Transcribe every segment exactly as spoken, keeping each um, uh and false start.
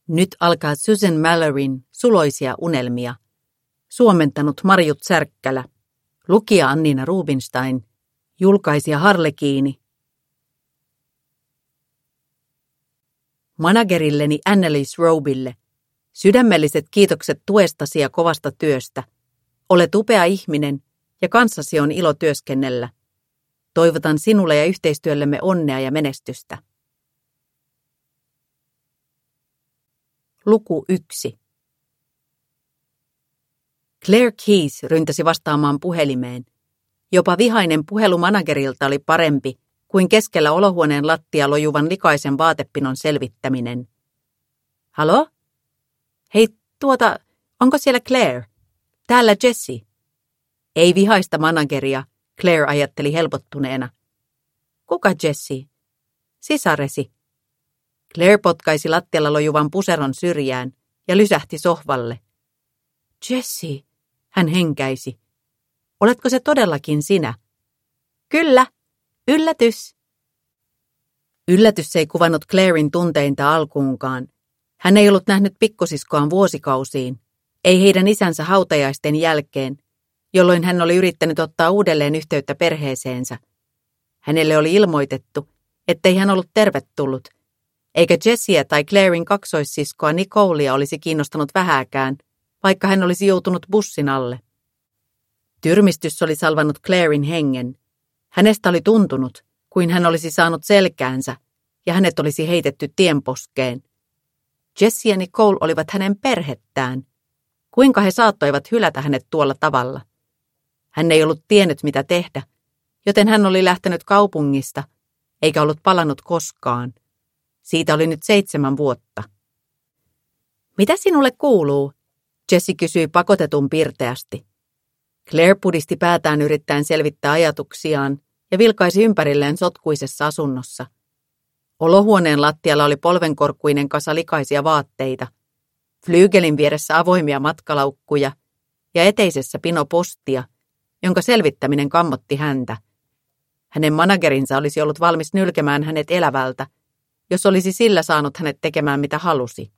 Nyt alkaa Susan Malloryn Suloisia unelmia. Suomentanut Marjut Särkkälä. Lukija Anniina Rubinstein. Julkaisija Harlekiini. Managerilleni Annelies Robille. Sydämelliset kiitokset tuestasi ja kovasta työstä. Olet upea ihminen ja kanssasi on ilo työskennellä. Toivotan sinulle ja yhteistyöllemme onnea ja menestystä. Luku yksi. Claire Keyes ryntäsi vastaamaan puhelimeen. Jopa vihainen puhelu managerilta oli parempi kuin keskellä olohuoneen lattia lojuvan likaisen vaatepinon selvittäminen. Halo? Hei, tuota, onko siellä Claire? Täällä Jessie. Ei vihaista manageria, Claire ajatteli helpottuneena. Kuka Jessie? Sisaresi. Claire potkaisi lattialla lojuvan puseron syrjään ja lysähti sohvalle. Jessie, hän henkäisi. Oletko se todellakin sinä? Kyllä, yllätys. Yllätys ei kuvannut Clairen tunteinta alkuunkaan. Hän ei ollut nähnyt pikkusiskoaan vuosikausiin, ei heidän isänsä hautajaisten jälkeen, jolloin hän oli yrittänyt ottaa uudelleen yhteyttä perheeseensä. Hänelle oli ilmoitettu, ettei hän ollut tervetullut, eikä Jessieä tai Clairen kaksoissiskoa Nicolea olisi kiinnostanut vähääkään, vaikka hän olisi joutunut bussin alle. Tyrmistys oli salvannut Clairen hengen. Hänestä oli tuntunut, kuin hän olisi saanut selkäänsä, ja hänet olisi heitetty tienposkeen. Jessie ja Nicole olivat hänen perhettään. Kuinka he saattoivat hylätä hänet tuolla tavalla? Hän ei ollut tiennyt, mitä tehdä, joten hän oli lähtenyt kaupungista, eikä ollut palannut koskaan. Siitä oli nyt seitsemän vuotta. Mitä sinulle kuuluu? Jessie kysyi pakotetun pirteästi. Claire pudisti päätään yrittäen selvittää ajatuksiaan ja vilkaisi ympärilleen sotkuisessa asunnossa. Olohuoneen lattialla oli polvenkorkuinen kasa likaisia vaatteita, flyygelin vieressä avoimia matkalaukkuja ja eteisessä pino postia, jonka selvittäminen kammotti häntä. Hänen managerinsa olisi ollut valmis nylkemään hänet elävältä, jos olisi sillä saanut hänet tekemään mitä halusi.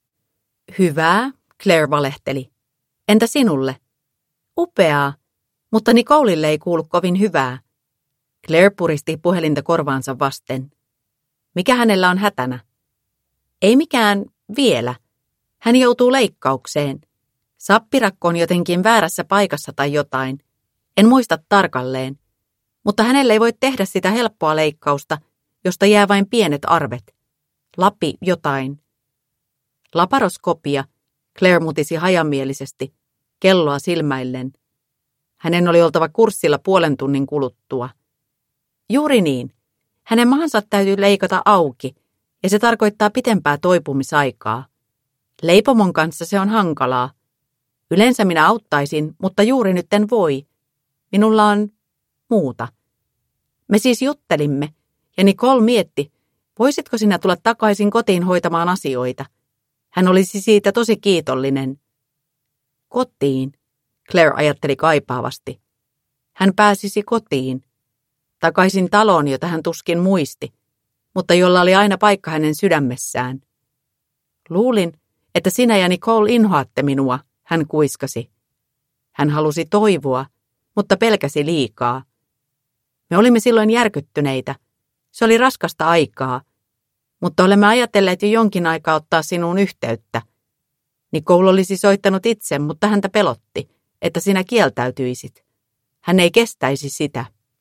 Hyvää, Claire valehteli. Entä sinulle? Upeaa, mutta Nicolelle ei kuulu kovin hyvää. Claire puristi puhelinta korvaansa vasten. Mikä hänellä on hätänä? Ei mikään vielä. Hän joutuu leikkaukseen. Sappirakko on jotenkin väärässä paikassa tai jotain. En muista tarkalleen. Mutta hänelle ei voi tehdä sitä helppoa leikkausta, josta jää vain pienet arvet. Lapi jotain. Laparoskopia, Claire mutisi hajamielisesti, kelloa silmäillen. Hänen oli oltava kurssilla puolen tunnin kuluttua. Juuri niin. Hänen mahansa täytyy leikata auki, ja se tarkoittaa pitempää toipumisaikaa. Leipomon kanssa se on hankalaa. Yleensä minä auttaisin, mutta juuri nyt en voi. Minulla on muuta. Me siis juttelimme, ja Nicole mietti, voisitko sinä tulla takaisin kotiin hoitamaan asioita. Hän olisi siitä tosi kiitollinen. Kotiin, Claire ajatteli kaipaavasti. Hän pääsisi kotiin. Takaisin taloon, jota hän tuskin muisti, mutta jolla oli aina paikka hänen sydämessään. Luulin, että sinä ja Nicole inhoatte minua, hän kuiskasi. Hän halusi toivoa, mutta pelkäsi liikaa. Me olimme silloin järkyttyneitä. Se oli raskasta aikaa, mutta olemme ajatelleet jo jonkin aikaa ottaa sinuun yhteyttä. Nicole olisi soittanut itse, mutta häntä pelotti, että sinä kieltäytyisit. Hän ei kestäisi sitä.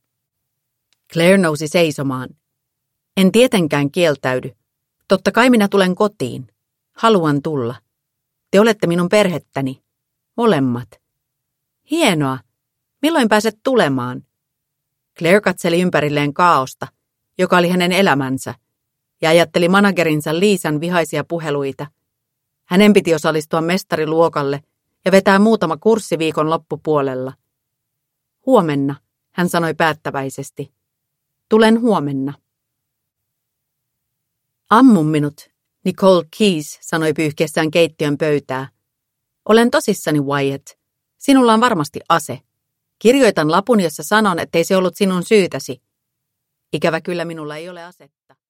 Claire nousi seisomaan. En tietenkään kieltäydy. Totta kai minä tulen kotiin. Haluan tulla. Te olette minun perhettäni. Molemmat. Hienoa. Milloin pääset tulemaan? Claire katseli ympärilleen kaaosta, joka oli hänen elämänsä, ja ajatteli managerinsa Liisan vihaisia puheluita. Hänen piti osallistua mestariluokalle ja vetää muutama kurssi viikon loppupuolella. Huomenna, hän sanoi päättäväisesti. Tulen huomenna. Ammun minut, Nicole Keyes sanoi pyyhkiessään keittiön pöytää. Olen tosissani, Wyatt. Sinulla on varmasti ase. Kirjoitan lapun, jossa sanon, ettei se ollut sinun syytäsi. Ikävä kyllä minulla ei ole asetta.